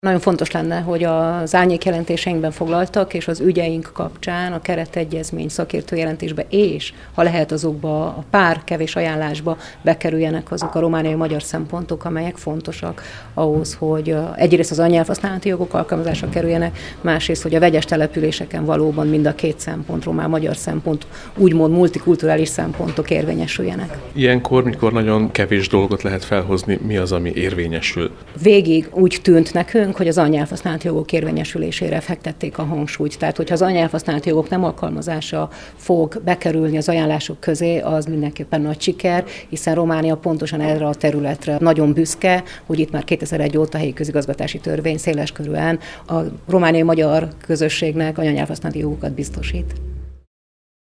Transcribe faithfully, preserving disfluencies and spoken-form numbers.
Nagyon fontos lenne, hogy az árnyékjelentéseinkben foglaltak, és az ügyeink kapcsán a keretegyezmény szakértő jelentésbe, és ha lehet azokba a pár kevés ajánlásba bekerüljenek azok a romániai magyar szempontok, amelyek fontosak ahhoz, hogy egyrészt az anyanyelvhasználati jogok alkalmazásra kerüljenek, másrészt, hogy a vegyes településeken valóban mind a két szempont, román-magyar szempont, úgymond multikulturális szempontok érvényesüljenek. Ilyenkor, mikor nagyon kevés dolgot lehet felhozni, mi az, ami érvényesül? Végig úgy tűnt nekünk, hogy az anyanyelvhasználati jogok érvényesülésére fektették a hangsúlyt. Tehát, hogyha az anyanyelvhasználati jogok nem alkalmazása fog bekerülni az ajánlások közé, az mindenképpen nagy siker, hiszen Románia pontosan erre a területre nagyon büszke, hogy itt már kétezer-egy óta helyi közigazgatási törvény széleskörűen a romániai magyar közösségnek anyanyelvhasználati jogokat biztosít.